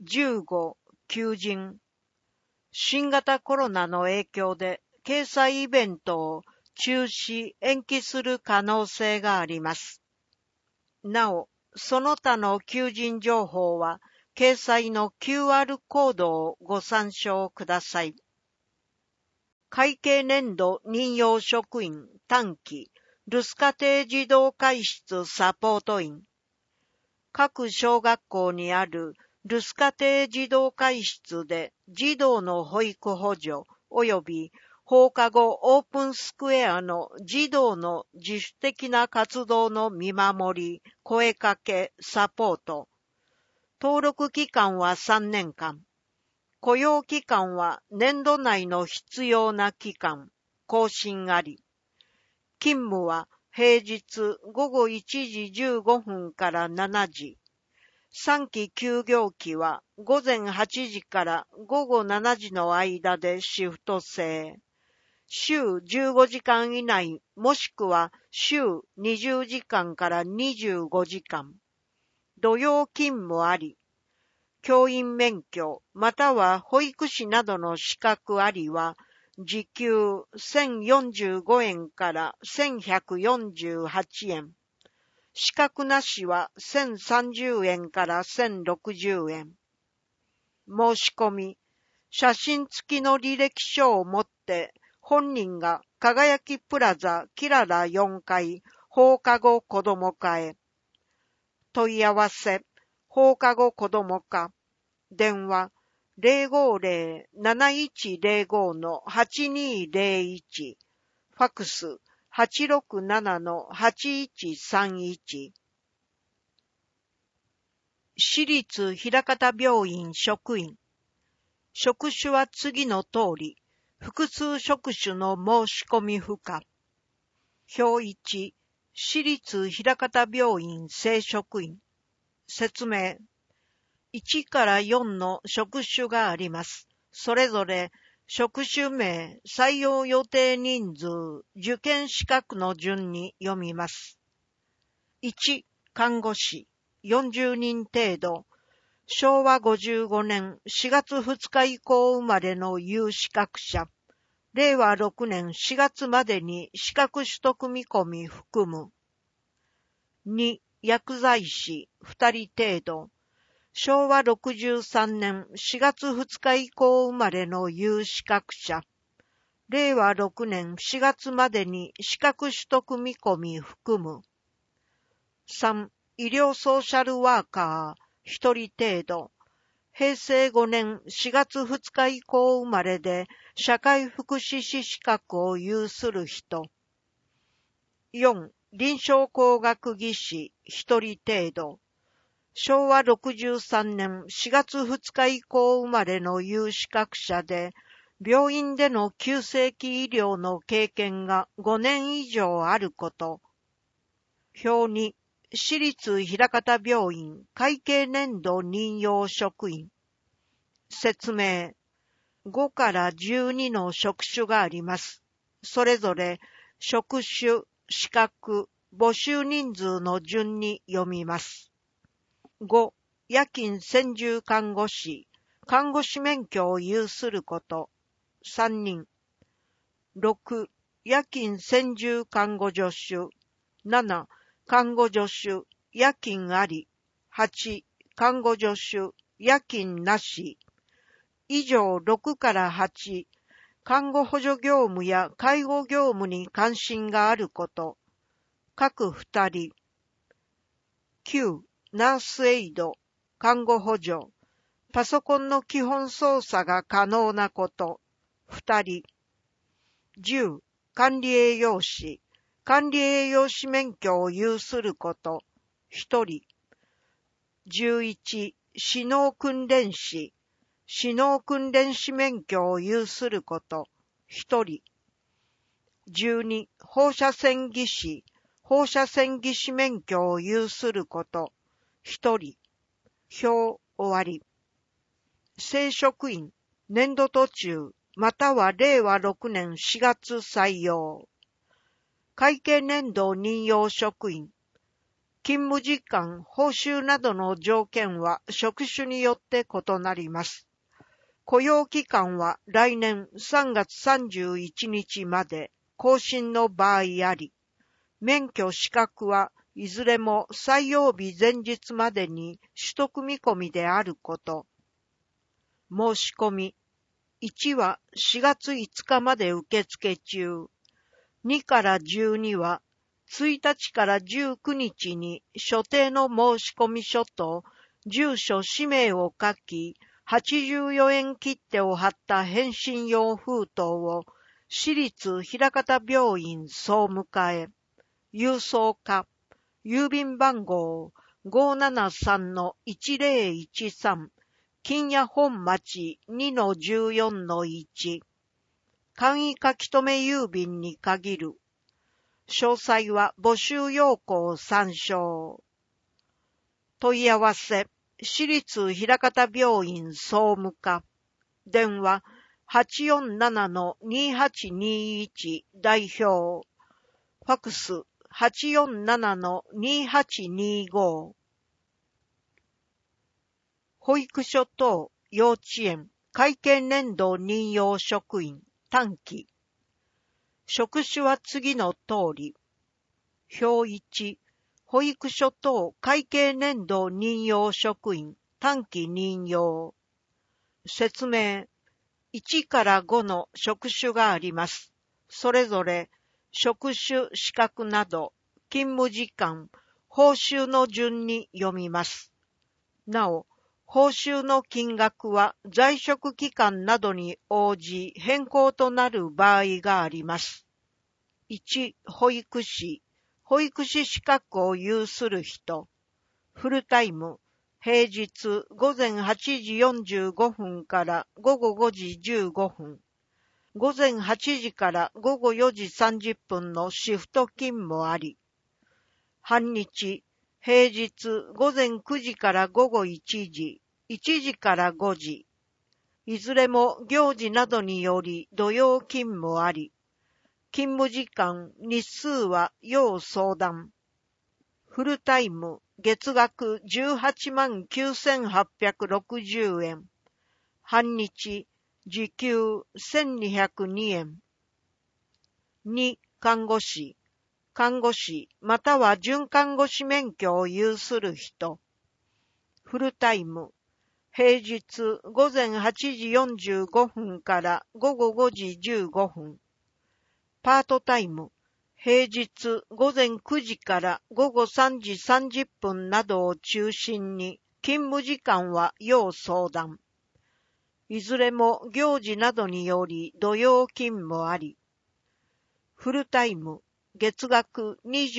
15、求人。新型コロナの影響で掲載イベントを中止・延期する可能性があります。なお、その他の求人情報は掲載の QR コードをご参照ください。会計年度任用職員短期留守家庭児童会室サポート員。各小学校にある留守家庭児童会室で児童の保育補助及び放課後オープンスクエアの児童の自主的な活動の見守り、声かけ、サポート。登録期間は3年間。雇用期間は年度内の必要な期間。更新あり。勤務は平日午後1時15分から7時。3期休業期は午前8時から午後7時の間でシフト制。週15時間以内もしくは週20時間から25時間。土曜勤務あり。教員免許または保育士などの資格ありは時給1045円から1148円。資格なしは1030円から1060円。申し込み。写真付きの履歴書を持って本人が輝きプラザキララ4階放課後子ども課へ。問い合わせ。放課後子ども課。電話 050-7105-8201。ファクス 867-8131。私立ひらかた病院職員。職種は次の通り。複数職種の申し込み不可。表1。私立ひらかた病院正職員。説明。1から4の職種があります。それぞれ職種名、採用予定人数、受験資格の順に読みます。1、看護師、40人程度。昭和55年4月2日以降生まれの有資格者。令和6年4月までに資格取得見込み含む。2、薬剤師、2人程度。昭和63年4月2日以降生まれの有資格者。令和6年4月までに資格取得見込み含む。3、医療ソーシャルワーカー、1人程度。平成5年4月2日以降生まれで社会福祉士資格を有する人。4、臨床工学技士、1人程度。昭和63年4月2日以降生まれの有資格者で、病院での急性期医療の経験が5年以上あること。表2、私立ひらかた病院会計年度任用職員。説明。5から12の職種があります。それぞれ職種、資格、募集人数の順に読みます。5、夜勤専従看護師、看護師免許を有すること、3人。6、夜勤専従看護助手、7、看護助手、夜勤あり、8、看護助手、夜勤なし。以上6から8、看護補助業務や介護業務に関心があること、各2人。9、ナースエイド、看護補助、パソコンの基本操作が可能なこと、2人。10、管理栄養士、管理栄養士免許を有すること、1人。11、指導訓練士、指導訓練士免許を有すること、1人。12、放射線技師、放射線技師免許を有すること、1人。表終わり。正職員、年度途中、または令和6年4月採用。会計年度任用職員。 勤務時間、報酬などの条件は職種によって異なります。雇用期間は来年3月31日まで更新の場合あり、免許資格はいずれも採用日前日までに取得見込みであること。申し込み。1は4月5日まで受付中。2から12は1日から19日に所定の申込書と住所氏名を書き、84円切手を貼った返信用封筒を私立枚方病院総務課へ、郵送課、郵便番号 573-1013、金谷本町 2-14-1、簡易書留郵便に限る。詳細は募集要項を参照。問い合わせ、私立枚方病院総務課。電話 847-2821 代表。ファクス 847-2825。保育所等幼稚園会計年度任用職員短期。職種は次の通り。表1、保育所等会計年度任用職員短期任用。説明。1から5の職種があります。それぞれ職種、資格など勤務時間、報酬の順に読みます。なお、報酬の金額は在職期間などに応じ変更となる場合があります。1、保育士。保育士資格を有する人。フルタイム。平日午前8時45分から午後5時15分。午前8時から午後4時30分のシフト勤務あり。半日。平日午前9時から午後1時。1時から5時。いずれも行事などにより土曜勤務あり。勤務時間、日数は要相談。フルタイム、月額189,860円。半日、時給1202円。2、看護師。看護師または準看護師免許を有する人。フルタイム。平日午前8時45分から午後5時15分。パートタイム。平日午前9時から午後3時30分などを中心に勤務時間は要相談。いずれも行事などにより土曜勤務あり。フルタイム。月額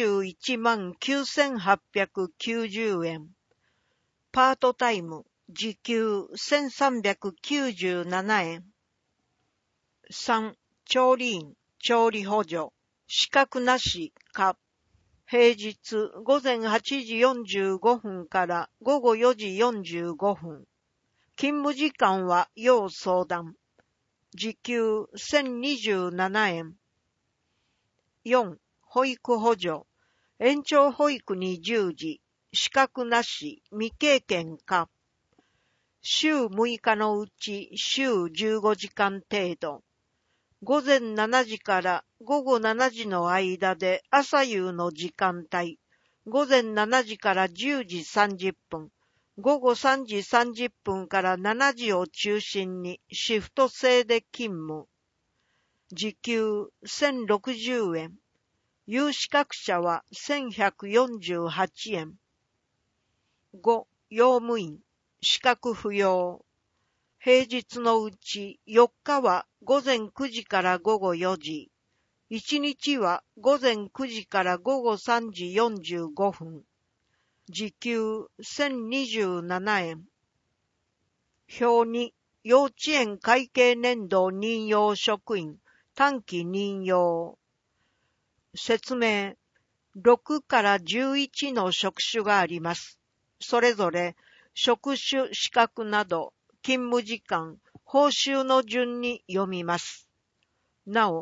219,890円。パートタイム。時給1,397円。3、調理員、調理補助、資格なしか、平日午前8時45分から午後4時45分。勤務時間は要相談。時給1,027円。4、保育補助、延長保育に従事、資格なし、未経験か。週6日のうち週15時間程度。午前7時から午後7時の間で朝夕の時間帯。午前7時から10時30分。午後3時30分から7時を中心にシフト制で勤務。時給1,060円。有資格者は1,148円。5、用務員。資格不要。平日のうち4日は午前9時から午後4時。1日は午前9時から午後3時45分。時給1,027円。表2、幼稚園会計年度任用職員、短期任用。説明。6から11の職種があります。それぞれ、職種、資格など、勤務時間、報酬の順に読みます。なお、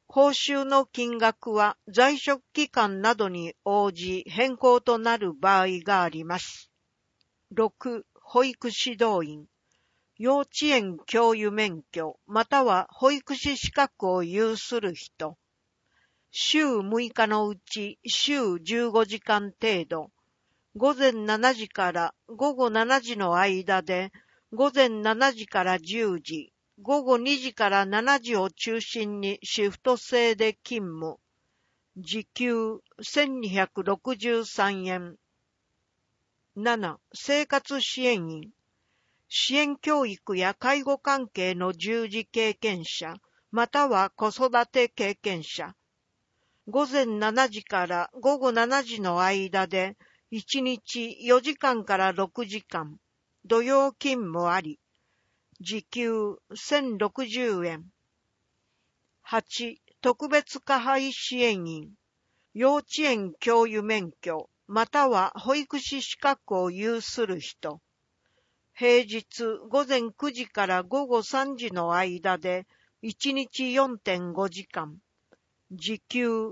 報酬の金額は在職期間などに応じ変更となる場合があります。6、保育指導員。幼稚園教諭免許または保育士資格を有する人。週6日のうち週15時間程度。午前7時から午後7時の間で、午前7時から10時、午後2時から7時を中心にシフト制で勤務。時給1263円。7、生活支援員。支援教育や介護関係の従事経験者、または子育て経験者。午前7時から午後7時の間で、1日4時間から6時間、土曜勤務あり。時給1060円。8、特別加配支援員。幼稚園教諭免許、または保育士資格を有する人。平日午前9時から午後3時の間で、1日 4.5 時間。時給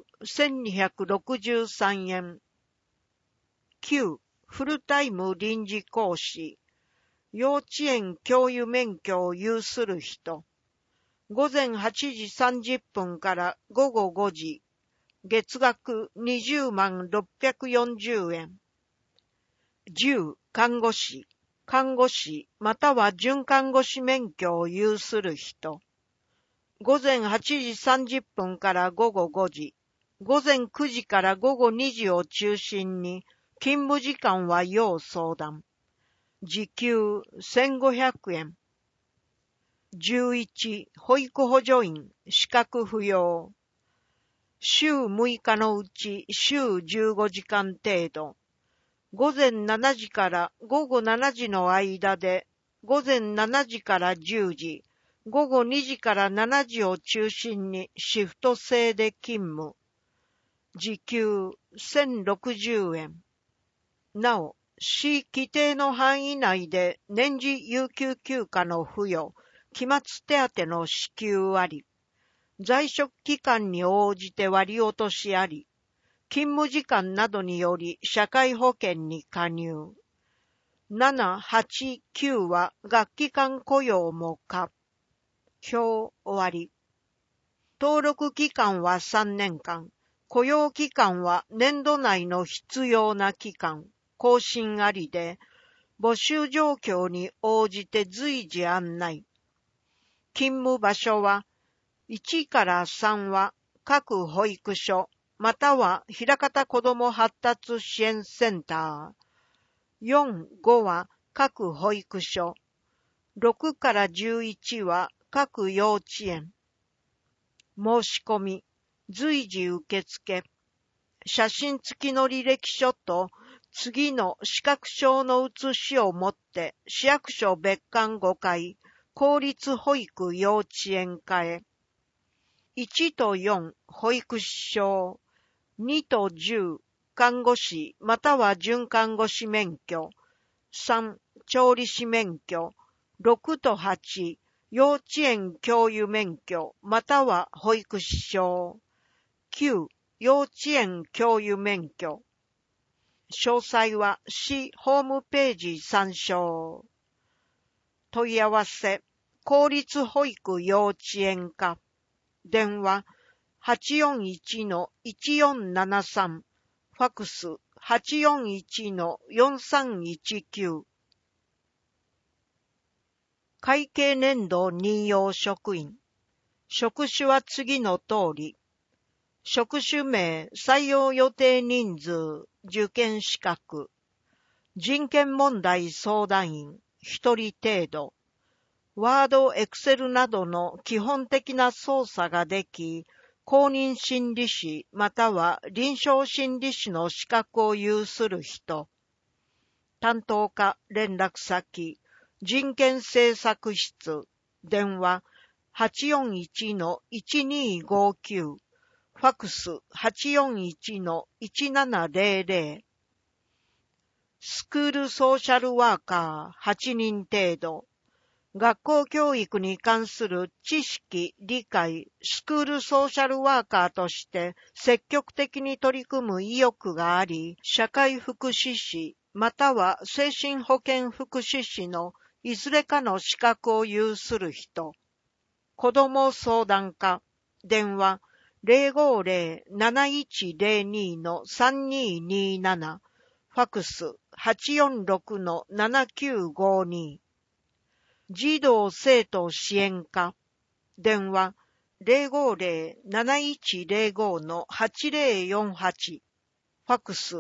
1263円。9、フルタイム臨時講師。幼稚園教諭免許を有する人。午前8時30分から午後5時。月額20万640円。10、看護師。看護師または準看護師免許を有する人。午前8時30分から午後5時。午前9時から午後2時を中心に、勤務時間は要相談。時給1500円。11、保育補助員、資格不要。週6日のうち週15時間程度。午前7時から午後7時の間で、午前7時から10時、午後2時から7時を中心にシフト制で勤務。時給1060円。なお、市規定の範囲内で年次有給休暇の付与、期末手当の支給あり、在職期間に応じて割り落としあり、勤務時間などにより社会保険に加入。7、8、9は学期間雇用も可。表終わり。登録期間は3年間。雇用期間は年度内の必要な期間。更新ありで、募集状況に応じて随時案内。勤務場所は、1から3は各保育所、または枚方子ども発達支援センター。4、5は各保育所。6から11は各幼稚園。申し込み、随時受付。写真付きの履歴書と次の資格証の写しを持って市役所別館5階公立保育幼稚園課へ。1と4、保育士証。2と10、看護師または準看護師免許。3、調理師免許。6と8、幼稚園教諭免許または保育士証。9、幼稚園教諭免許。詳細は市ホームページ参照。問い合わせ、公立保育幼稚園課。電話、841-1473。ファクス、841-4319。会計年度任用職員。職種は次の通り。職種名、採用予定人数、受験資格。人権問題相談員、1人程度。ワード、エクセルなどの基本的な操作ができ、公認心理師または臨床心理師の資格を有する人。担当課連絡先、人権政策室。電話、841-1259。ファクス 841-1700。スクールソーシャルワーカー8人程度。 学校教育に関する知識、理解、スクールソーシャルワーカーとして積極的に取り組む意欲があり、社会福祉士または精神保健福祉士のいずれかの資格を有する人。子ども相談課、電話 050-7102-3227、ファクス 846-7952。児童生徒支援課、電話 050-7105-8048、ファクス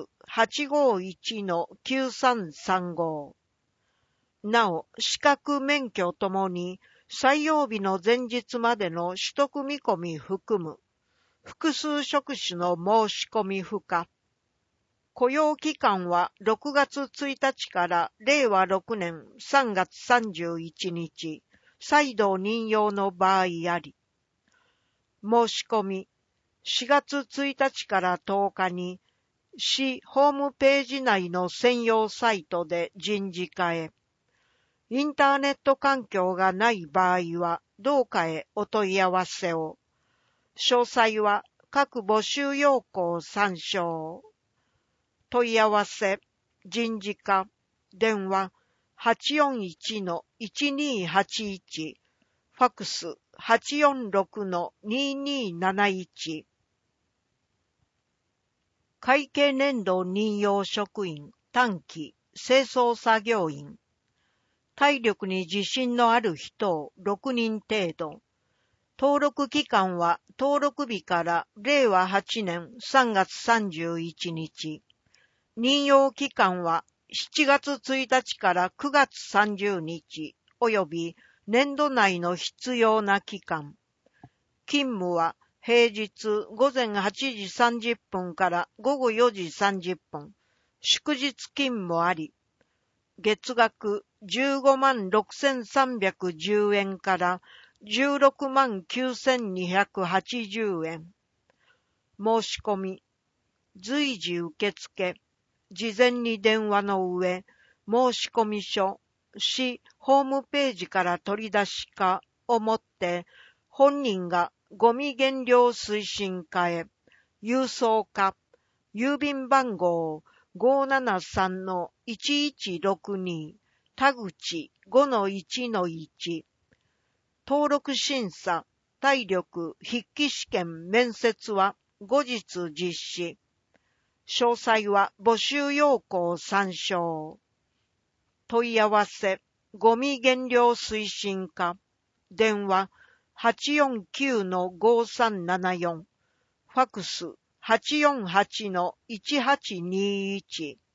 851-9335。なお、資格免許ともに採用日の前日までの取得見込み含む複数職種の申し込み不可。雇用期間は6月1日から令和6年3月31日、再度任用の場合あり。申し込み、4月1日から10日に、市ホームページ内の専用サイトで人事課へ。インターネット環境がない場合は、同課へお問い合わせを。詳細は各募集要項を参照。問い合わせ、人事課、電話 841-1281、ファクス 846-2271。会計年度任用職員、短期、清掃作業員。体力に自信のある人を6人程度。登録期間は登録日から令和8年3月31日。任用期間は7月1日から9月30日及び年度内の必要な期間。勤務は平日午前8時30分から午後4時30分。祝日勤務あり。月額15万6310円から16万9280円。申し込み。随時受付。事前に電話の上、申込書、市ホームページから取り出しかをもって、本人がゴミ減量推進課へ、郵送課、郵便番号 573-1162、田口 5-1-1、登録審査、体力筆記試験面接は後日実施。詳細は募集要項を参照。問い合わせ、ゴミ減量推進課、電話 849-5374、ファクス 848-1821。